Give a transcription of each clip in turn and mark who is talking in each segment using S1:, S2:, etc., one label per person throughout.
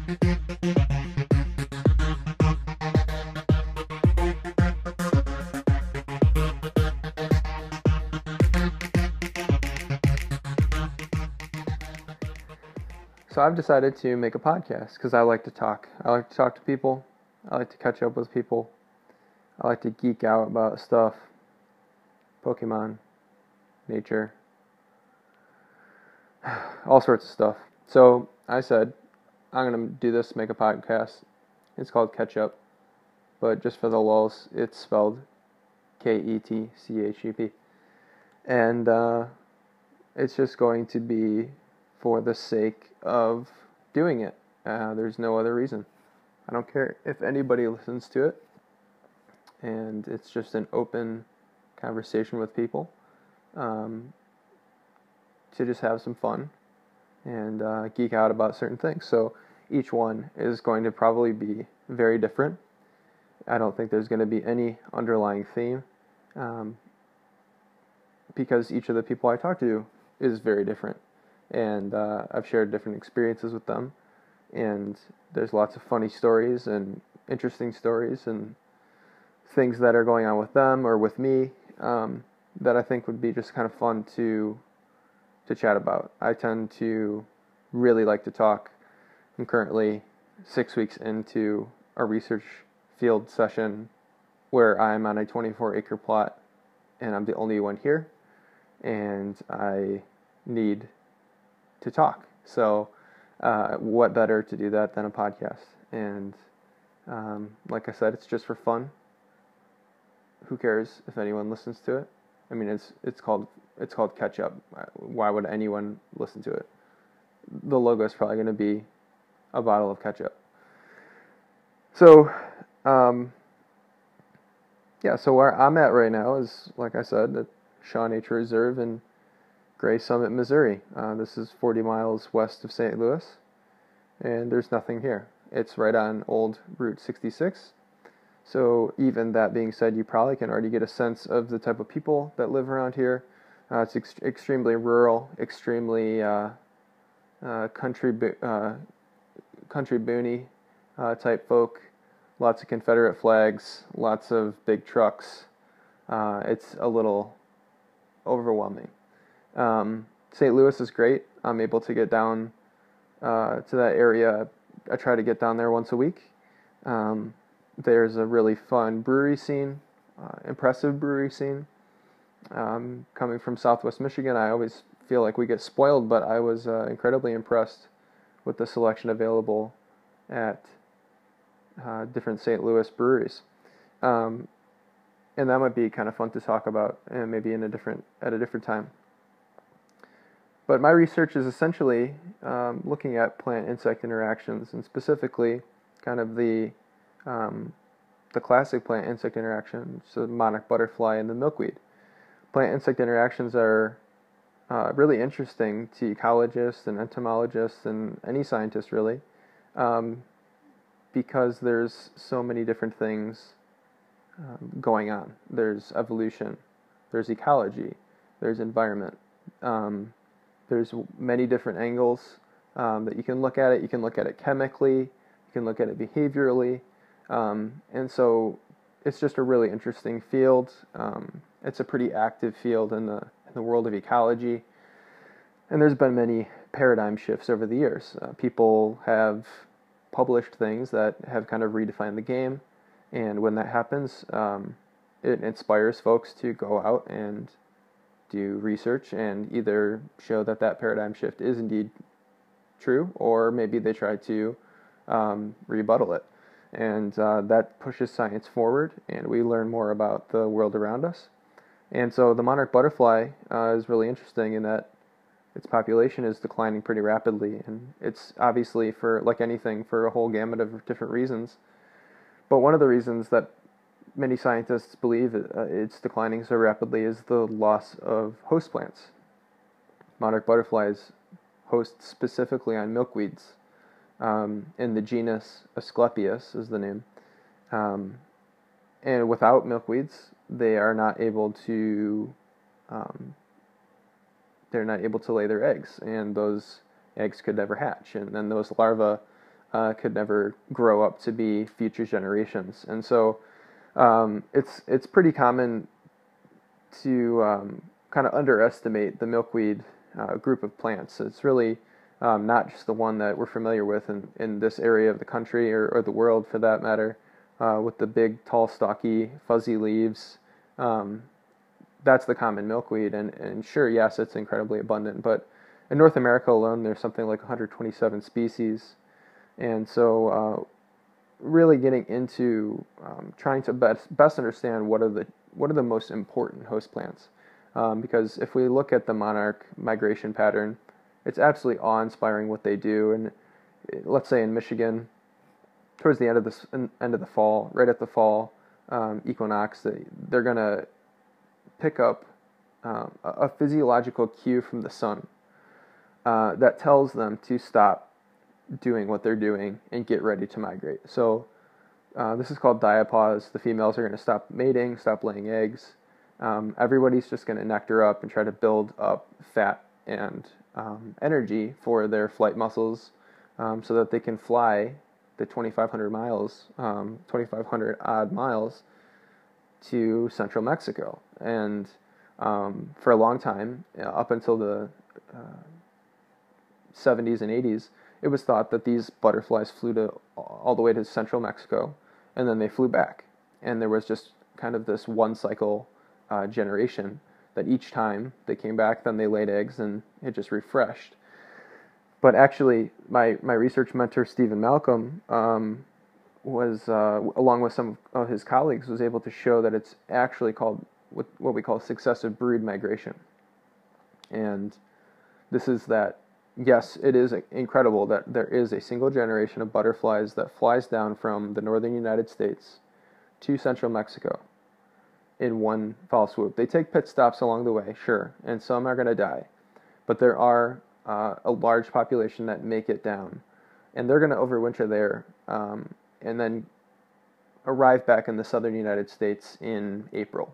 S1: So I've decided to make a podcast because I like to talk. I like to talk to people. I like to catch up with people. I like to geek out about stuff, Pokemon, nature, all sorts of stuff. So I said, I'm going to do this, make a podcast. It's called Catch Up, but just for the lulz, it's spelled Ketchep. And it's just going to be for the sake of doing it. There's no other reason. I don't care if anybody listens to it. And it's just an open conversation with people to just have some fun and geek out about certain things. So each one is going to probably be very different. I don't think there's going to be any underlying theme because each of the people I talk to is very different. And I've shared different experiences with them. And there's lots of funny stories and interesting stories and things that are going on with them or with me that I think would be just kind of fun to chat about. I tend to really like to talk. I'm currently 6 weeks into a research field session where I'm on a 24-acre plot and I'm the only one here and I need to talk. So what better to do that than a podcast? And like I said, it's just for fun. Who cares if anyone listens to it? I mean, it's called Catch Up. Why would anyone listen to it? The logo is probably going to be a bottle of ketchup. So, so where I'm at right now is, like I said, the Shaw Nature Reserve in Gray Summit, Missouri. This is 40 miles west of St. Louis, and there's nothing here. It's right on old Route 66. So even that being said, you probably can already get a sense of the type of people that live around here. It's extremely rural, extremely country boony type folk. Lots of Confederate flags, lots of big trucks. It's a little overwhelming. St. Louis is great. I'm able to get down to that area. I try to get down there once a week. There's a really fun brewery scene, impressive brewery scene. Coming from Southwest Michigan, I always feel like we get spoiled, but I was incredibly impressed with the selection available at different St. Louis breweries. And that might be kind of fun to talk about, and maybe at a different time. But my research is essentially looking at plant-insect interactions, and specifically kind of the classic plant-insect interaction, so the monarch butterfly and the milkweed. Plant-insect interactions are really interesting to ecologists and entomologists and any scientist really, because there's so many different things going on. There's evolution, there's ecology, there's environment. There's many different angles that you can look at it. You can look at it chemically, you can look at it behaviorally, and so it's just a really interesting field. It's a pretty active field in the world of ecology, and there's been many paradigm shifts over the years. People have published things that have kind of redefined the game, and when that happens, it inspires folks to go out and do research and either show that paradigm shift is indeed true, or maybe they try to rebuttal it. And that pushes science forward, and we learn more about the world around us. And so the monarch butterfly is really interesting in that its population is declining pretty rapidly, and it's obviously, for like anything, for a whole gamut of different reasons. But one of the reasons that many scientists believe it's declining so rapidly is the loss of host plants. Monarch butterflies host specifically on milkweeds. In the genus Asclepias is the name. And without milkweeds, they are not able to lay their eggs, and those eggs could never hatch. And then those larvae could never grow up to be future generations. And so it's pretty common to kind of underestimate the milkweed group of plants. It's really not just the one that we're familiar with in this area of the country or the world for that matter, with the big, tall, stocky, fuzzy leaves. That's the common milkweed, and sure, yes, it's incredibly abundant, but in North America alone, there's something like 127 species, and so really getting into trying to best understand what are the most important host plants, because if we look at the monarch migration pattern, it's absolutely awe-inspiring what they do, and let's say in Michigan, towards the end of the fall, right at the fall equinox, they're going to pick up a physiological cue from the sun that tells them to stop doing what they're doing and get ready to migrate. So this is called diapause. The females are going to stop mating, stop laying eggs. Everybody's just going to nectar up and try to build up fat and energy for their flight muscles so that they can fly the 2,500 miles, 2,500 odd miles to central Mexico. And for a long time, up until the 70s and 80s, it was thought that these butterflies flew all the way to central Mexico, and then they flew back. And there was just kind of this one cycle generation that each time they came back, then they laid eggs, and it just refreshed. But actually, my research mentor, Stephen Malcolm, was, along with some of his colleagues, was able to show that it's actually called what we call successive brood migration. And this is that, yes, it is incredible that there is a single generation of butterflies that flies down from the northern United States to central Mexico in one foul swoop. They take pit stops along the way, sure, and some are going to die. But there are a large population that make it down, and they're going to overwinter there and then arrive back in the southern United States in April.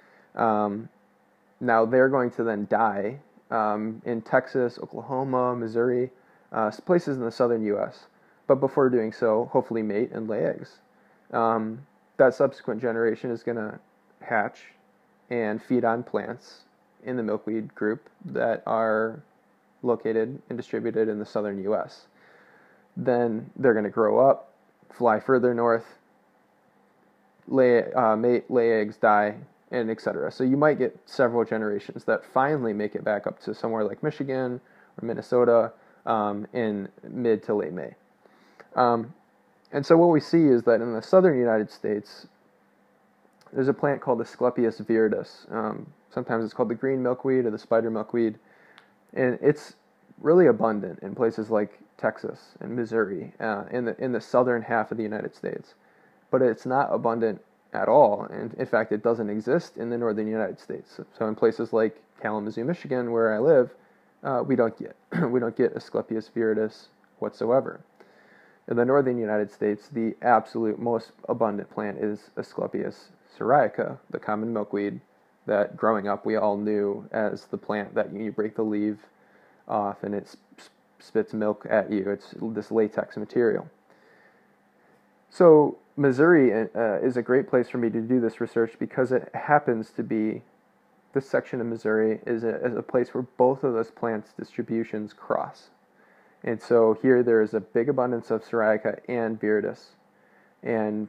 S1: Now they're going to then die in Texas, Oklahoma, Missouri, places in the southern U.S. But before doing so, hopefully mate and lay eggs. That subsequent generation is going to hatch and feed on plants in the milkweed group that are located and distributed in the southern U.S. Then they're going to grow up, fly further north, mate, lay eggs, die, and etc. So you might get several generations that finally make it back up to somewhere like Michigan or Minnesota in mid to late May. And so what we see is that in the southern United States, there's a plant called Asclepias viridis. Sometimes it's called the green milkweed or the spider milkweed. And it's really abundant in places like Texas and Missouri, in the southern half of the United States. But it's not abundant at all. And in fact, it doesn't exist in the northern United States. So in places like Kalamazoo, Michigan, where I live, we don't get Asclepias viridis whatsoever. In the northern United States, the absolute most abundant plant is Asclepias syriaca, the common milkweed that growing up we all knew as the plant that you break the leaf off and it spits milk at you. It's this latex material. So Missouri is a great place for me to do this research because it happens to be, this section of Missouri is a place where both of those plants' distributions cross. And so here there is a big abundance of syriaca and viridis. And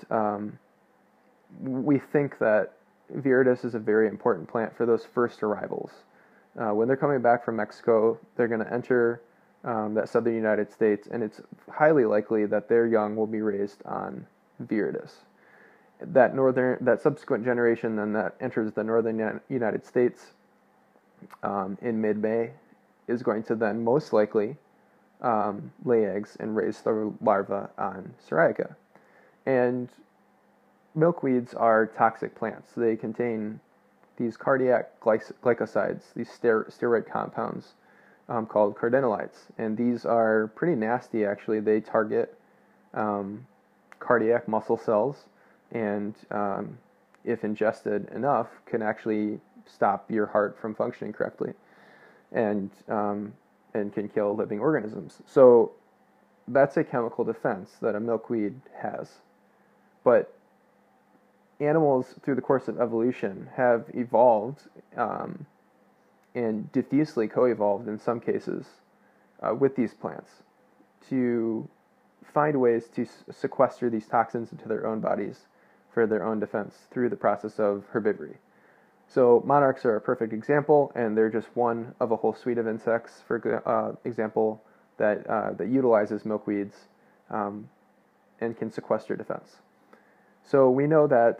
S1: we think that viridis is a very important plant for those first arrivals. When they're coming back from Mexico, they're going to enter that southern United States, and it's highly likely that their young will be raised on viridis. That subsequent generation then that enters the northern United States in mid-May is going to then most likely lay eggs and raise the larvae on syriaca. And milkweeds are toxic plants. They contain these cardiac glycosides, these steroid compounds called cardenolites. And these are pretty nasty, actually. They target cardiac muscle cells, and if ingested enough, can actually stop your heart from functioning correctly, and can kill living organisms. So that's a chemical defense that a milkweed has. But animals, through the course of evolution, have evolved and diffusely co-evolved in some cases with these plants to find ways to sequester these toxins into their own bodies for their own defense through the process of herbivory. So monarchs are a perfect example, and they're just one of a whole suite of insects, for example, that utilizes milkweeds and can sequester defense. So we know that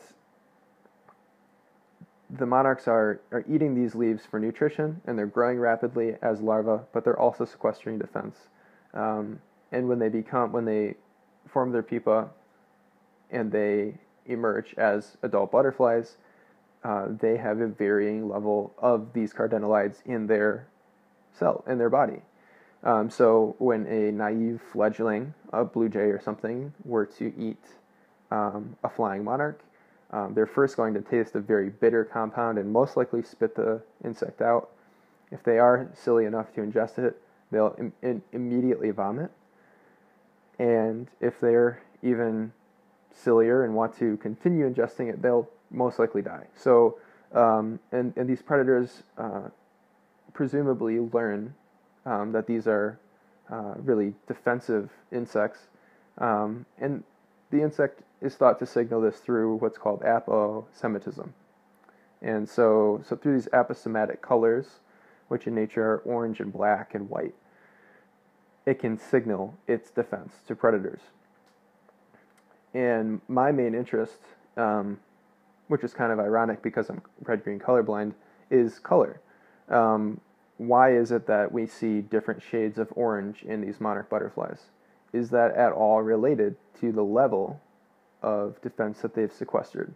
S1: the monarchs are eating these leaves for nutrition, and they're growing rapidly as larvae, but they're also sequestering defense. And when they form their pupa and they emerge as adult butterflies, they have a varying level of these cardenolides in their body. So when a naive fledgling, a blue jay or something, were to eat a flying monarch, they're first going to taste a very bitter compound and most likely spit the insect out. If they are silly enough to ingest it, they'll immediately vomit. And if they're even sillier and want to continue ingesting it, they'll most likely die. So, and these predators presumably learn that these are really defensive insects, and the insect is thought to signal this through what's called aposematism. And so through these aposematic colors, which in nature are orange and black and white, it can signal its defense to predators. And my main interest, which is kind of ironic because I'm red-green colorblind, is color. Why is it that we see different shades of orange in these monarch butterflies? Is that at all related to the level of defense that they've sequestered?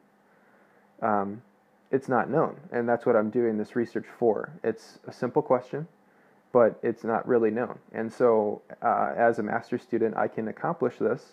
S1: It's not known, and that's what I'm doing this research for. It's a simple question, but it's not really known. And so as a master's student, I can accomplish this,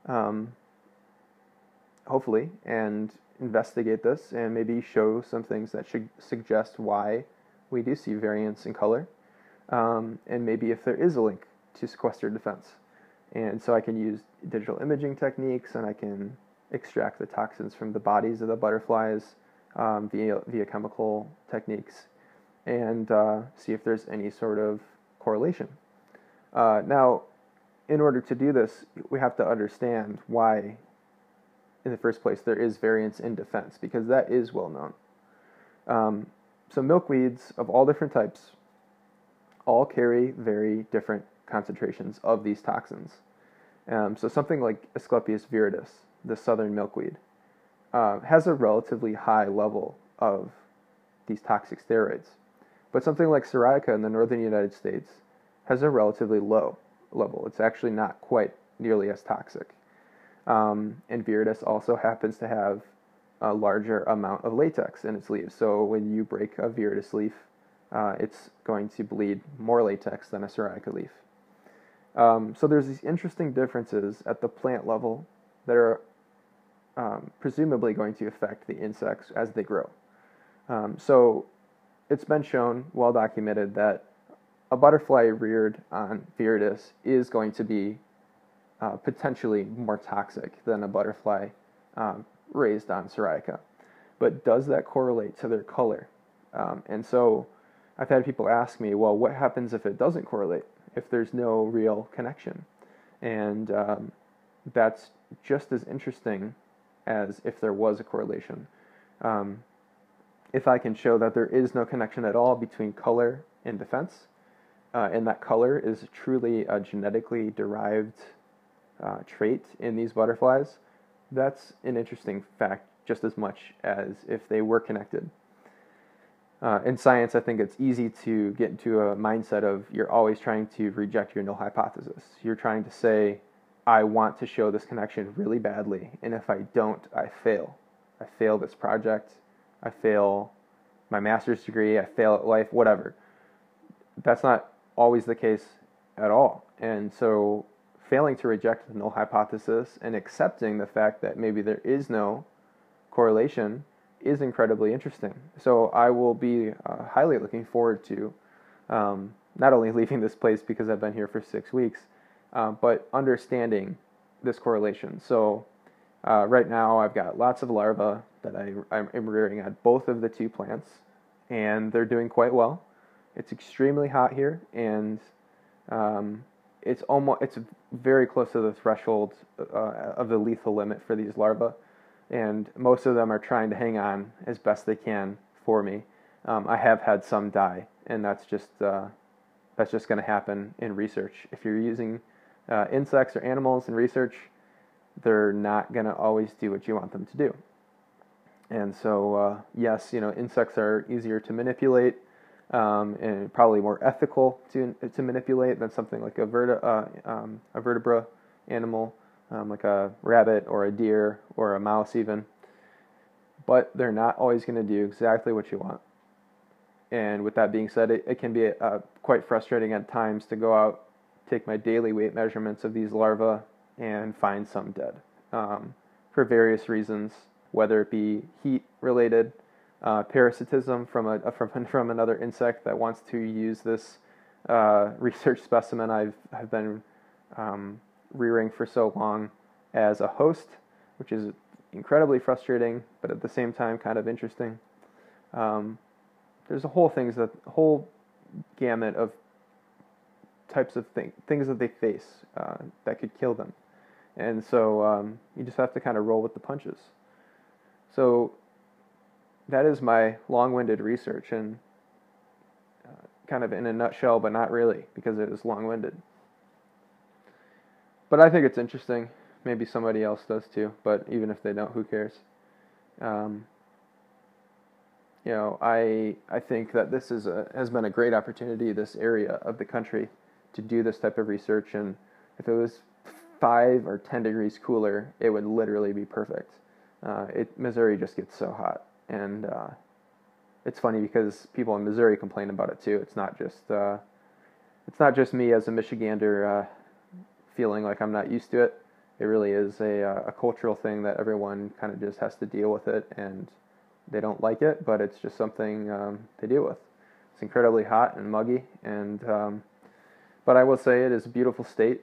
S1: hopefully, and investigate this and maybe show some things that should suggest why we do see variance in color, and maybe if there is a link to sequester defense. And so I can use digital imaging techniques, and I can extract the toxins from the bodies of the butterflies via chemical techniques, and see if there's any sort of correlation. Now, in order to do this, we have to understand why, in the first place, there is variance in defense, because that is well known. So milkweeds of all different types all carry very different concentrations of these toxins. So something like Asclepias viridis, the southern milkweed, has a relatively high level of these toxic steroids. But something like Syriaca in the northern United States has a relatively low level. It's actually not quite nearly as toxic. And viridis also happens to have a larger amount of latex in its leaves. So when you break a viridis leaf, it's going to bleed more latex than a Syriaca leaf. So there's these interesting differences at the plant level that are presumably going to affect the insects as they grow. So it's been shown, well documented, that a butterfly reared on viridis is going to be potentially more toxic than a butterfly raised on Syriaca. But does that correlate to their color? And so I've had people ask me, well, what happens if it doesn't correlate, if there's no real connection? And that's just as interesting as if there was a correlation. If I can show that there is no connection at all between color and defense, and that color is truly a genetically derived trait in these butterflies, that's an interesting fact just as much as if they were connected. In science, I think it's easy to get into a mindset of you're always trying to reject your null hypothesis. You're trying to say, I want to show this connection really badly, and if I don't, I fail. I fail this project, I fail my master's degree, I fail at life, whatever. That's not always the case at all. And so failing to reject the null hypothesis and accepting the fact that maybe there is no correlation is incredibly interesting. So I will be highly looking forward to not only leaving this place because I've been here for 6 weeks, but understanding this correlation. So right now I've got lots of larvae that I'm rearing on both of the two plants, and they're doing quite well. It's extremely hot here, and it's very close to the threshold of the lethal limit for these larvae, and most of them are trying to hang on as best they can for me. I have had some die, and that's just going to happen in research. If you're using insects or animals in research, they're not going to always do what you want them to do. And so, yes, insects are easier to manipulate, and probably more ethical to manipulate than something like a vertebra animal, like a rabbit or a deer or a mouse even. But they're not always going to do exactly what you want. And with that being said, it can be quite frustrating at times to go out, take my daily weight measurements of these larvae, and find some dead for various reasons, whether it be heat-related, parasitism from another insect that wants to use this research specimen I've been rearing for so long as a host, which is incredibly frustrating, but at the same time kind of interesting. There's a whole gamut of types of things that they face that could kill them. And so you just have to kind of roll with the punches. So that is my long-winded research, and kind of in a nutshell, but not really, because it is long-winded. But I think it's interesting. Maybe somebody else does too, but even if they don't, who cares? I think that this has been a great opportunity, this area of the country, to do this type of research. And if it was 5 or 10 degrees cooler, it would literally be perfect. Missouri just gets so hot, and it's funny because people in Missouri complain about it too. It's not just me as a Michigander feeling like I'm not used to it. It really is a cultural thing that everyone kind of just has to deal with it, and they don't like it, but it's just something they deal with. It's incredibly hot and muggy, and but I will say it is a beautiful state.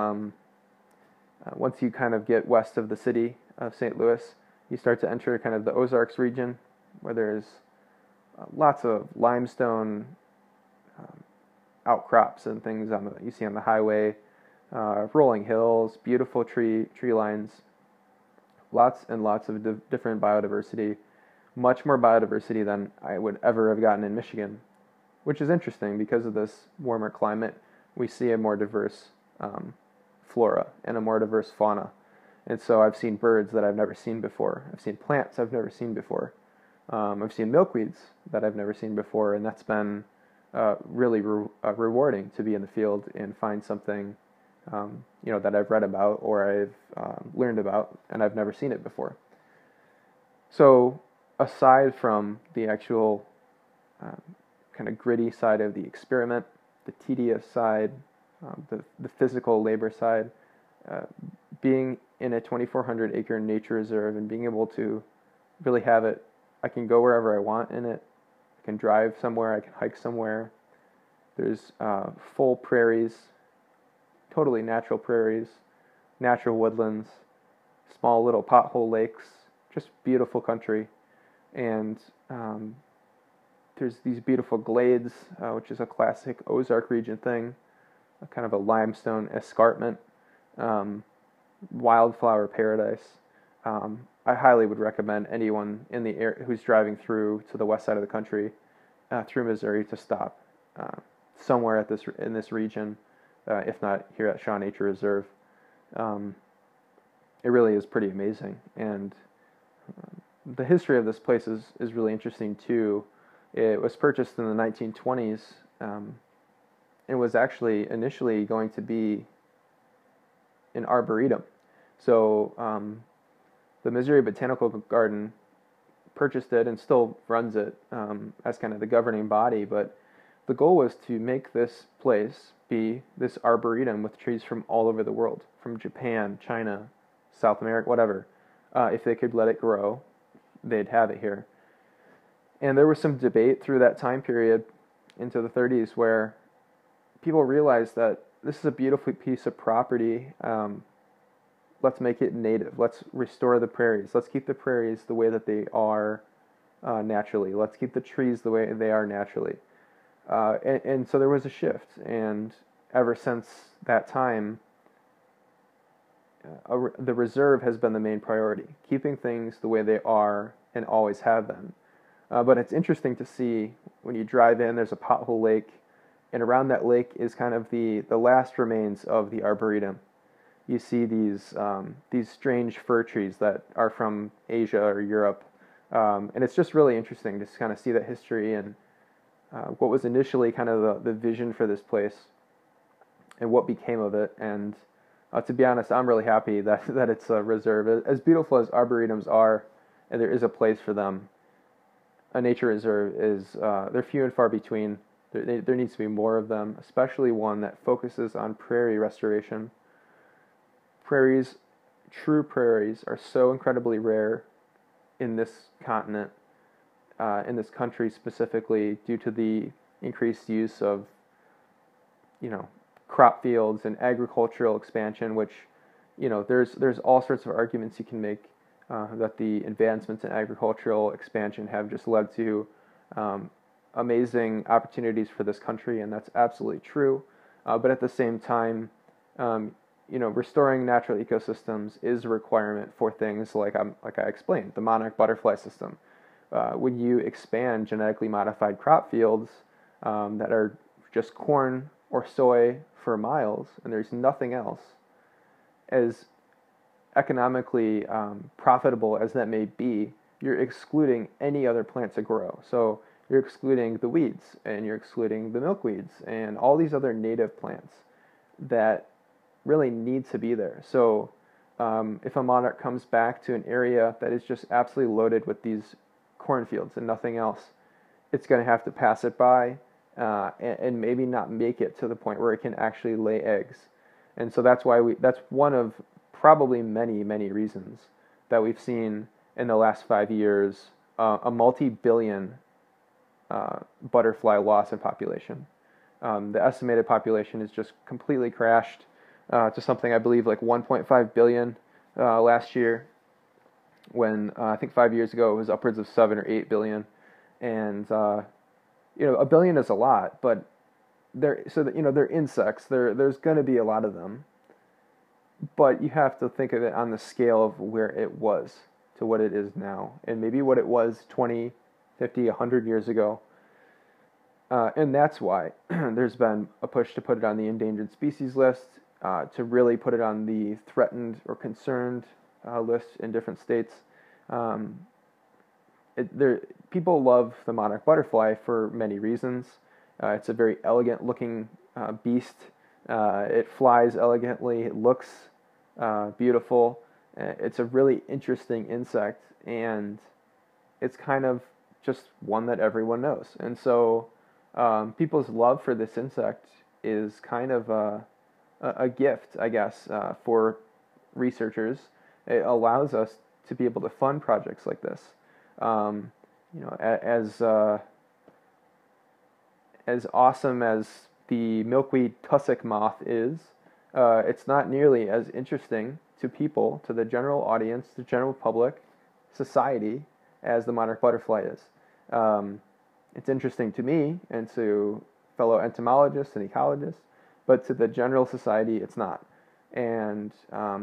S1: Once you kind of get west of the city of St. Louis, you start to enter kind of the Ozarks region, where there's lots of limestone outcrops and things you see on the highway, rolling hills, beautiful tree lines, lots and lots of different biodiversity, much more biodiversity than I would ever have gotten in Michigan, which is interesting because of this warmer climate. We see a more diverse flora and a more diverse fauna. And so I've seen birds that I've never seen before. I've seen plants I've never seen before. I've seen milkweeds that I've never seen before, and that's been really rewarding to be in the field and find something that I've read about or I've learned about, and I've never seen it before. So aside from the actual kind of gritty side of the experiment, the tedious side, the physical labor side, being in a 2,400 acre nature reserve and being able to really have it, I can go wherever I want in it. I can drive somewhere, I can hike somewhere. There's full prairies, totally natural prairies, natural woodlands, small little pothole lakes, just beautiful country. And there's these beautiful glades, which is a classic Ozark region thing, a kind of a limestone escarpment, wildflower paradise. I highly would recommend anyone in the area who's driving through to the west side of the country, through Missouri, to stop somewhere in this region, if not here at Shaw Nature Reserve. It really is pretty amazing, and the history of this place is really interesting too. It was purchased in the 1920s. It was actually initially going to be an arboretum. So the Missouri Botanical Garden purchased it and still runs it as kind of the governing body, but the goal was to make this place be this arboretum with trees from all over the world, from Japan, China, South America, whatever. If they could let it grow, they'd have it here. And there was some debate through that time period into the 30s where people realized that this is a beautiful piece of property. Let's make it native. Let's restore the prairies. Let's keep the prairies the way that they are naturally. Let's keep the trees the way they are naturally. And so there was a shift, and ever since that time, the reserve has been the main priority, keeping things the way they are and always have been. But it's interesting to see when you drive in, there's a pothole lake, and around that lake is kind of the last remains of the arboretum. You see these strange fir trees that are from Asia or Europe, and it's just really interesting to kind of see that history and what was initially kind of the vision for this place and what became of it. And to be honest, I'm really happy that it's a reserve. As beautiful as arboretums are, and there is a place for them, a nature reserve is they're few and far between. There needs to be more of them, especially one that focuses on prairie restoration. Prairies, true prairies, are so incredibly rare in this continent, in this country specifically, due to the increased use of, crop fields and agricultural expansion, which, there's all sorts of arguments you can make that the advancements in agricultural expansion have just led to amazing opportunities for this country, and that's absolutely true. But at the same time, restoring natural ecosystems is a requirement for things like I explained, the monarch butterfly system. When you expand genetically modified crop fields that are just corn or soy for miles, and there's nothing else, as economically profitable as that may be, you're excluding any other plant to grow. So you're excluding the weeds, and you're excluding the milkweeds, and all these other native plants that really need to be there. So if a monarch comes back to an area that is just absolutely loaded with these cornfields and nothing else, it's going to have to pass it by and maybe not make it to the point where it can actually lay eggs. And so that's one of probably many, many reasons that we've seen in the last 5 years a multi-billion butterfly loss in population. The estimated population has just completely crashed to something I believe like 1.5 billion last year, when I think 5 years ago it was upwards of 7 or 8 billion. And a billion is a lot, but they're insects. There's going to be a lot of them, but you have to think of it on the scale of where it was to what it is now, and maybe what it was 20, 50, 100 years ago. And that's why there's been a push to put it on the endangered species list, to really put it on the threatened or concerned list in different states. People love the monarch butterfly for many reasons. It's a very elegant looking beast. It flies elegantly. It looks beautiful. It's a really interesting insect, and it's kind of just one that everyone knows. And so people's love for this insect is kind of a gift, I guess, for researchers. It allows us to be able to fund projects like this. As awesome as the milkweed tussock moth is, it's not nearly as interesting to people, to the general audience, the general public, society, as the monarch butterfly is. It's interesting to me and to fellow entomologists and ecologists, but to the general society, it's not. And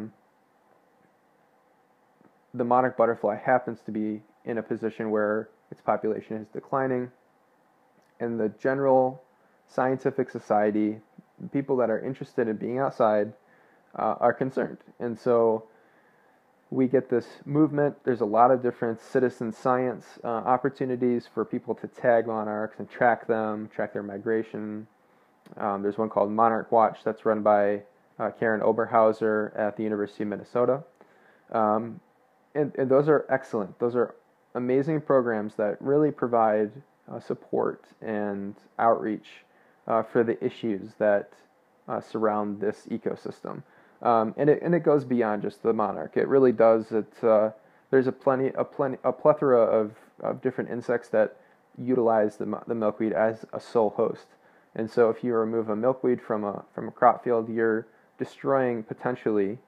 S1: the monarch butterfly happens to be in a position where its population is declining, and the general scientific society, people that are interested in being outside, are concerned. And so we get this movement. There's a lot of different citizen science opportunities for people to tag monarchs and track them, track their migration. There's one called Monarch Watch that's run by Karen Oberhauser at the University of Minnesota. And those are excellent. Those are amazing programs that really provide support and outreach for the issues that surround this ecosystem. And it goes beyond just the monarch. It really does. There's a plethora of different insects that utilize the milkweed as a sole host. And so if you remove a milkweed from a crop field, you're destroying potentially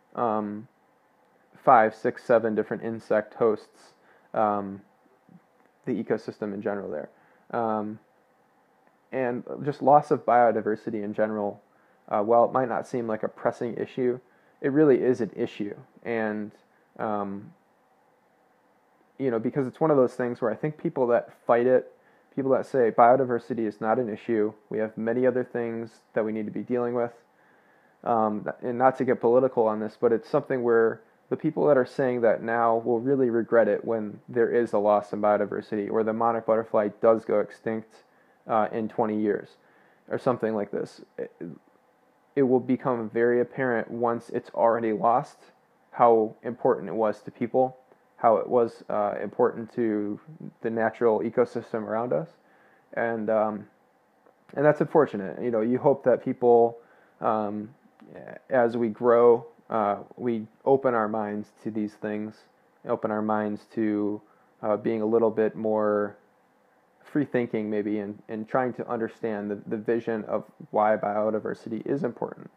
S1: 5, 6, 7 different insect hosts, the ecosystem in general there. And just loss of biodiversity in general, while it might not seem like a pressing issue, it really is an issue. And, because it's one of those things where I think people that fight it, people that say biodiversity is not an issue, we have many other things that we need to be dealing with, and not to get political on this, but it's something where the people that are saying that now will really regret it when there is a loss in biodiversity, or the monarch butterfly does go extinct in 20 years, or something like this. It will become very apparent once it's already lost how important it was to people, how it was important to the natural ecosystem around us, and that's unfortunate. You hope that people, as we grow, we open our minds to these things, open our minds to being a little bit more free thinking, maybe, and trying to understand the vision of why biodiversity is important.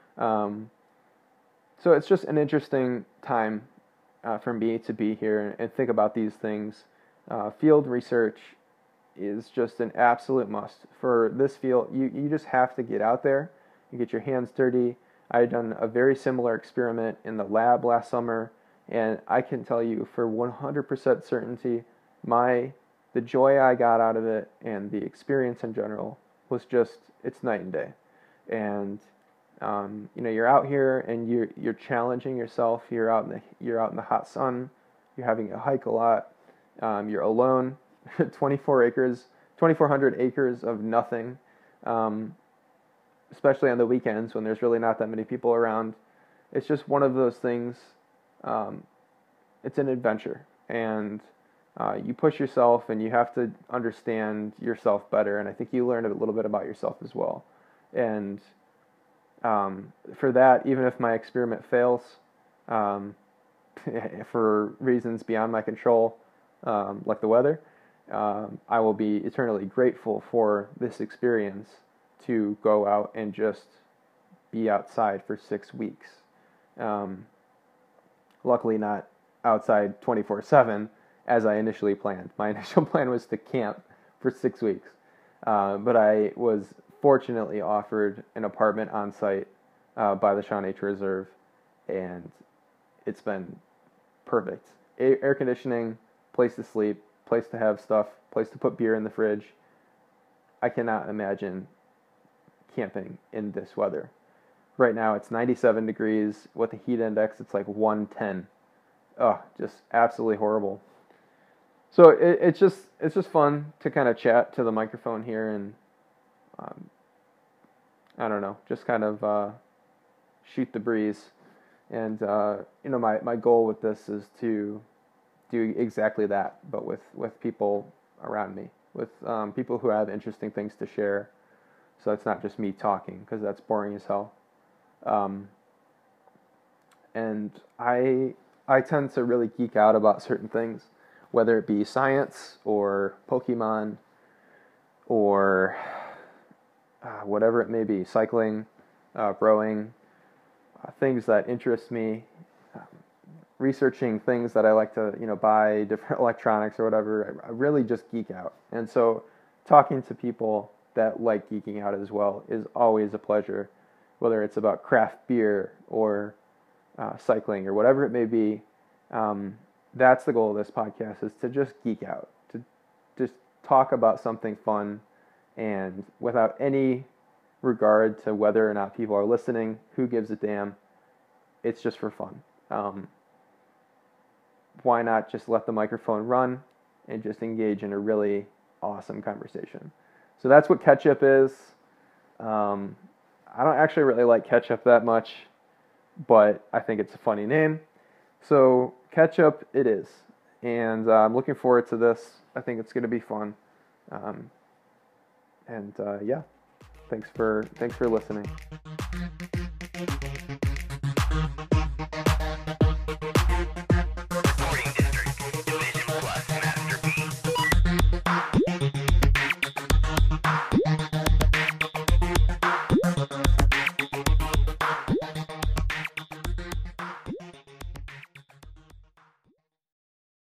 S1: So it's just an interesting time for me to be here and think about these things. Field research is just an absolute must. For this field, you just have to get out there and get your hands dirty. I had done a very similar experiment in the lab last summer, and I can tell you for 100% certainty, the joy I got out of it and the experience in general was just, it's night and day. And you're out here and you're challenging yourself. You're out in the hot sun. You're having a hike a lot. You're alone. 2,400 acres of nothing. Especially on the weekends when there's really not that many people around. It's just one of those things. It's an adventure, and you push yourself, and you have to understand yourself better. And I think you learn a little bit about yourself as well. And for that, even if my experiment fails, for reasons beyond my control, like the weather, I will be eternally grateful for this experience to go out and just be outside for 6 weeks. Luckily not outside 24/7 as I initially planned. My initial plan was to camp for 6 weeks. But I was fortunately offered an apartment on site by the Shaw Nature Reserve, and it's been perfect. Air conditioning, place to sleep, place to have stuff, place to put beer in the fridge. I cannot imagine camping in this weather. Right now it's 97 degrees. With the heat index, it's like 110. Oh, just absolutely horrible. So it's just fun to kind of chat to the microphone here, and I don't know, just kind of shoot the breeze. And my goal with this is to do exactly that, but with people around me, with people who have interesting things to share. So it's not just me talking, because that's boring as hell. And I tend to really geek out about certain things, whether it be science or Pokemon or whatever it may be, cycling, rowing, things that interest me, researching things that I like to buy, different electronics or whatever. I really just geek out. And so talking to people that like geeking out as well is always a pleasure, whether it's about craft beer or cycling or whatever it may be. That's the goal of this podcast, is to just geek out, to just talk about something fun, and without any regard to whether or not people are listening, who gives a damn. It's just for fun. Why not just let the microphone run and just engage in a really awesome conversation? So that's what Ketchup is. I don't actually really like ketchup that much, but I think it's a funny name. So Ketchup it is. And I'm looking forward to this. I think it's going to be fun. Yeah, thanks for listening.